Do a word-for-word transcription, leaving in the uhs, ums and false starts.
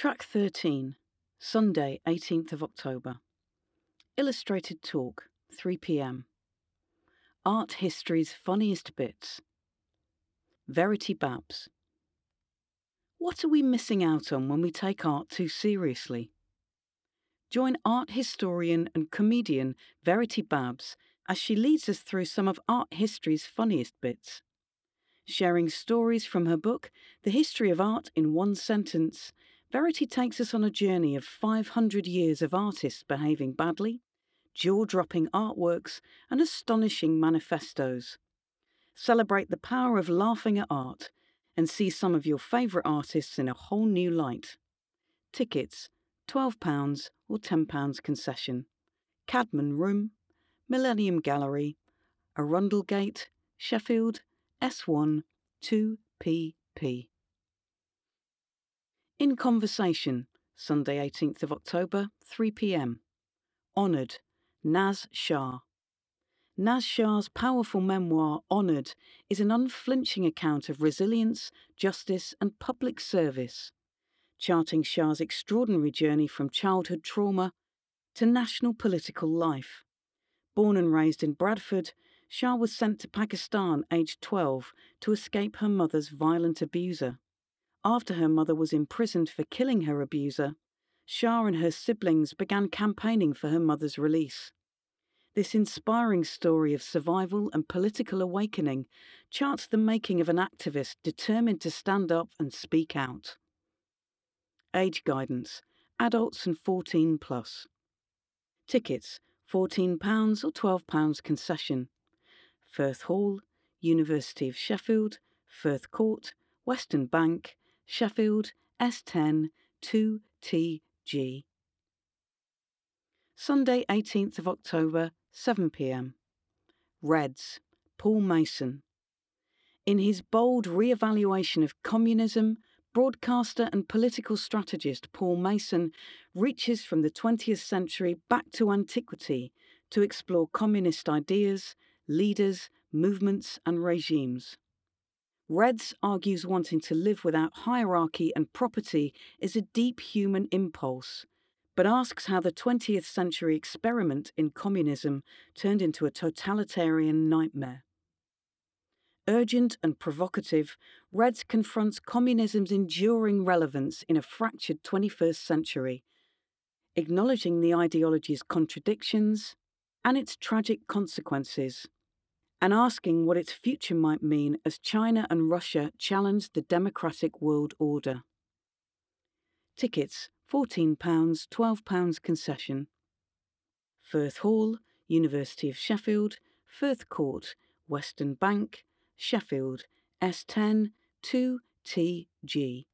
Track thirteen, Sunday, eighteenth of October. Illustrated Talk, three p m. Art History's Funniest Bits. Verity Babs. What are we missing out on when we take art too seriously? Join art historian and comedian Verity Babs as she leads us through some of art history's funniest bits. Sharing stories from her book, The History of Art in One Sentence, Verity takes us on a journey of five hundred years of artists behaving badly, jaw-dropping artworks, and astonishing manifestos. Celebrate the power of laughing at art and see some of your favourite artists in a whole new light. Tickets, twelve pounds or ten pounds concession. Cadman Room, Millennium Gallery, Arundelgate, Sheffield, S one, two P P. In Conversation, Sunday eighteenth of October, three p m. Honoured, Naz Shah. Naz Shah's powerful memoir, Honoured, is an unflinching account of resilience, justice and public service, charting Shah's extraordinary journey from childhood trauma to national political life. Born and raised in Bradford, Shah was sent to Pakistan aged twelve to escape her mother's violent abuser. After her mother was imprisoned for killing her abuser, Shah and her siblings began campaigning for her mother's release. This inspiring story of survival and political awakening charts the making of an activist determined to stand up and speak out. Age guidance, adults and fourteen plus. Tickets, fourteen pounds or twelve pounds concession. Firth Hall, University of Sheffield, Firth Court, Western Bank, Sheffield, S ten, two T G. Sunday eighteenth of October, seven p m. Reds, Paul Mason. In his bold re-evaluation of communism, broadcaster and political strategist Paul Mason reaches from the twentieth century back to antiquity to explore communist ideas, leaders, movements and regimes. Reds argues wanting to live without hierarchy and property is a deep human impulse, but asks how the twentieth century experiment in communism turned into a totalitarian nightmare. Urgent and provocative, Reds confronts communism's enduring relevance in a fractured twenty-first century, acknowledging the ideology's contradictions and its tragic consequences, and asking what its future might mean as China and Russia challenge the democratic world order. Tickets, fourteen pounds, twelve pounds concession. Firth Hall, University of Sheffield, Firth Court, Western Bank, Sheffield, S ten, two T G.